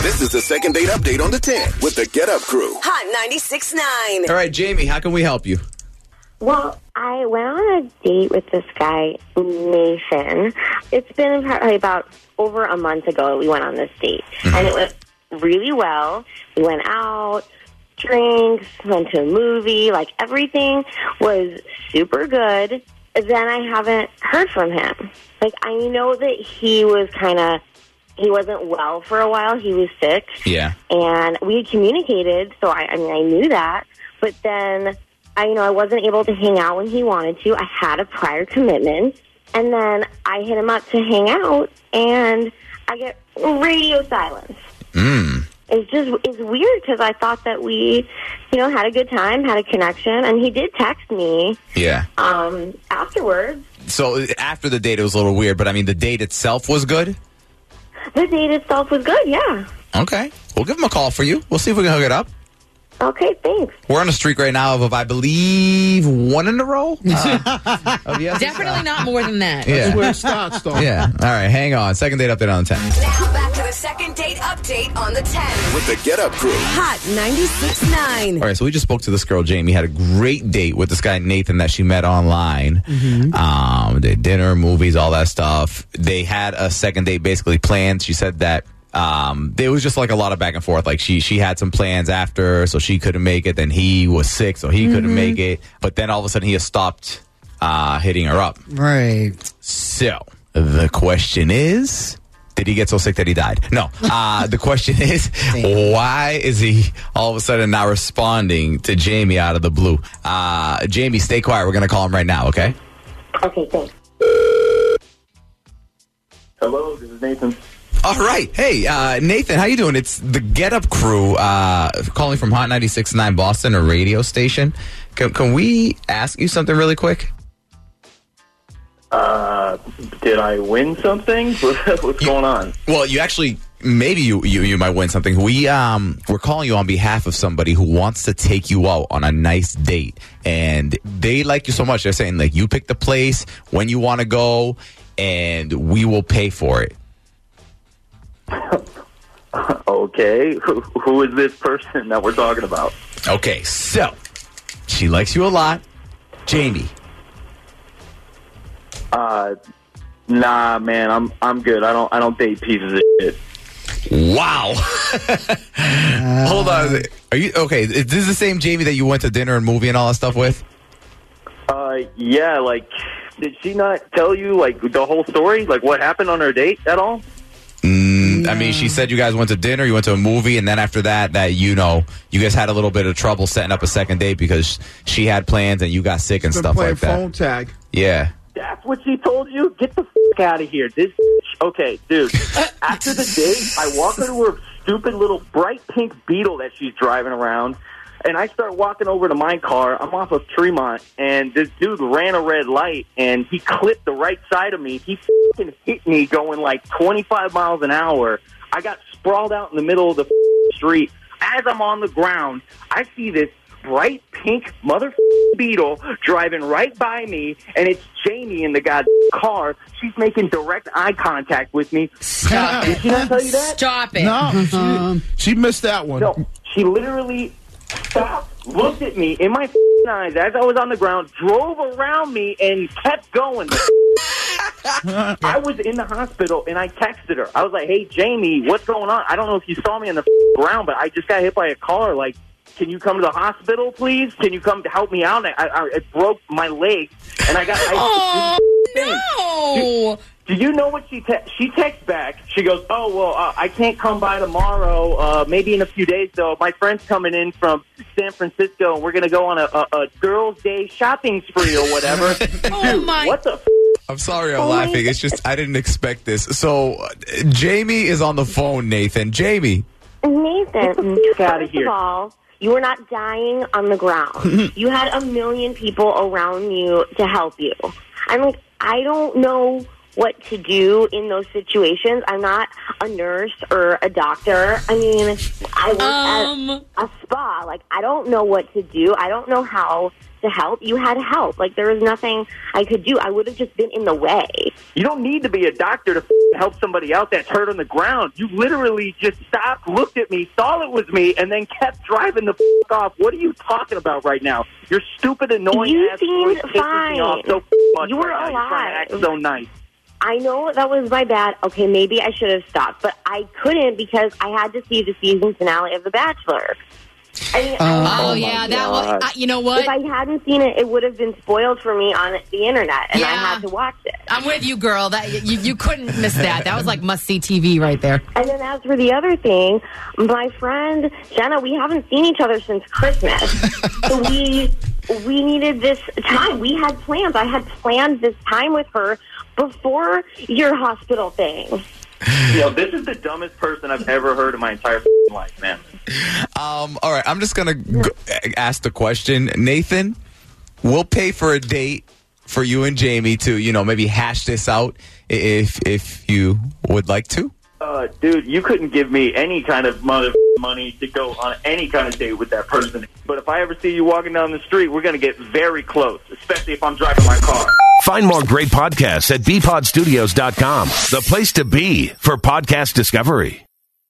This is the second date update on the 10 with the Get Up Crew. Hot 96.9. All right, Jamie, how can we help you? Well, I went on a date with this guy, Nathan. It's been probably about over a month ago we went on this date. And it went really well. We went out, drinks, went to a movie. Like, everything was super good. Then I haven't heard from him. Like, I know that he wasn't well for a while. He was sick. Yeah. And we had communicated, so I knew that. But then, I wasn't able to hang out when he wanted to. I had a prior commitment. And then I hit him up to hang out, and I get radio silence. It's weird because I thought that we, had a good time, had a connection, and he did text me. Yeah. Afterwards. So after the date, it was a little weird, but I mean, the date itself was good? The date itself was good, yeah. Okay. We'll give him a call for you. We'll see if we can hook it up. Okay, thanks. We're on a streak right now of, I believe, one in a row. Definitely not more than that. Yeah. That's where it starts, though. Yeah. All right, hang on. Second date update on the 10. Now back to the second date update on the 10 With the Get Up Crew. Hot 96.9. All right, so we just spoke to this girl, Jamie, had a great date with this guy, Nathan, that she met online. They did dinner, movies, all that stuff. They had a second date basically planned. She said that there was just like a lot of back and forth. Like she had some plans after, so she couldn't make it. Then he was sick, so he couldn't make it. But then all of a sudden he has stopped hitting her up. Right. So the question is, did he get so sick that he died? No. The question is, why is he all of a sudden now responding to Jamie out of the blue? Jamie, stay quiet. We're going to call him right now, okay? Okay, thanks. Hello, this is Nathan. All right. Hey, Nathan, how you doing? It's the Get Up Crew calling from Hot 96.9 Boston, a radio station. Can we ask you something really quick? Did I win something? What's going on? Well, you actually, maybe you might win something. We're calling you on behalf of somebody who wants to take you out on a nice date. And they like you so much. They're saying, like, you pick the place, when you want to go, and we will pay for it. Okay. Who is this person that we're talking about? Okay, so she likes you a lot. Jamie. Nah, man, I'm good. I don't date pieces of shit. Wow. Hold on. Are you okay? Is this the same Jamie that you went to dinner and movie and all that stuff with? Yeah, like, did she not tell you, like, the whole story? Like, what happened on her date at all? I mean, she said you guys went to dinner, you went to a movie, and then after that, you guys had a little bit of trouble setting up a second date because she had plans and you got sick and stuff like that. Phone tag. Yeah. That's what she told you? Get the out of here. Okay, dude. After the date, I walk her to her stupid little bright pink Beetle that she's driving around, and I start walking over to my car. I'm off of Tremont, and this dude ran a red light, and he clipped the right side of me. He fucking hit me going like 25 miles an hour. I got sprawled out in the middle of the street. As I'm on the ground, I see this bright pink Beetle driving right by me, and it's Jamie in the goddamn car. She's making direct eye contact with me. Stop Did she not tell you that? Stop it. No, she missed that one. No, she literally stopped, looked at me in my eyes as I was on the ground, drove around me, and kept going. I was in the hospital, and I texted her. I was like, hey, Jamie, what's going on? I don't know if you saw me on the ground, but I just got hit by a car. Like, can you come to the hospital, please? Can you come to help me out? I broke my leg, and I got... no! Do you know what she texts back? She goes, oh, well, I can't come by tomorrow. Maybe in a few days, though. My friend's coming in from San Francisco, and we're going to go on a girls' day shopping spree or whatever. Dude, what the I'm sorry I'm laughing. It's just I didn't expect this. So, Jamie is on the phone, Nathan. Jamie. Nathan, out of here. First of all, you were not dying on the ground. You had 1 million people around you to help you. I'm like, I don't know what to do in those situations. I'm not a nurse or a doctor. I mean, I work at a spa. Like, I don't know what to do. I don't know how to help. You had help. Like, there was nothing I could do. I would have just been in the way. You don't need to be a doctor to help somebody out that's hurt on the ground. You literally just stopped, looked at me, saw it was me, and then kept driving the off. What are you talking about right now? Your stupid, annoying You ass seemed voice pisses fine. me off so much. You were right now. You're trying to act so nice. I know that was my bad. Okay, maybe I should have stopped, but I couldn't because I had to see the season finale of The Bachelor. I mean, that was. You know what? If I hadn't seen it, it would have been spoiled for me on the internet, and I had to watch it. I'm with you, girl. That you couldn't miss that. That was like must-see TV right there. And then as for the other thing, my friend Jenna, we haven't seen each other since Christmas. So we needed this time. We had plans. I had planned this time with her before your hospital thing. This is the dumbest person I've ever heard in my entire life, man. All right, I'm just going to ask the question. Nathan, we'll pay for a date for you and Jamie to, maybe hash this out if you would like to. Dude, you couldn't give me any kind of money to go on any kind of date with that person. But if I ever see you walking down the street, we're going to get very close, especially if I'm driving my car. Find more great podcasts at bpodstudios.com, the place to be for podcast discovery.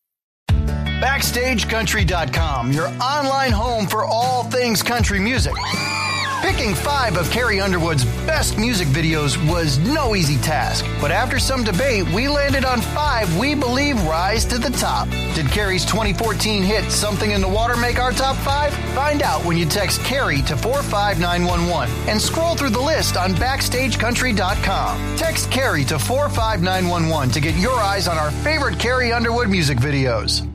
BackstageCountry.com, your online home for all things country music. Picking 5 of Carrie Underwood's best music videos was no easy task. But after some debate, we landed on 5 we believe rise to the top. Did Carrie's 2014 hit Something in the Water make our top 5? Find out when you text Carrie to 45911 and scroll through the list on BackstageCountry.com. Text Carrie to 45911 to get your eyes on our favorite Carrie Underwood music videos.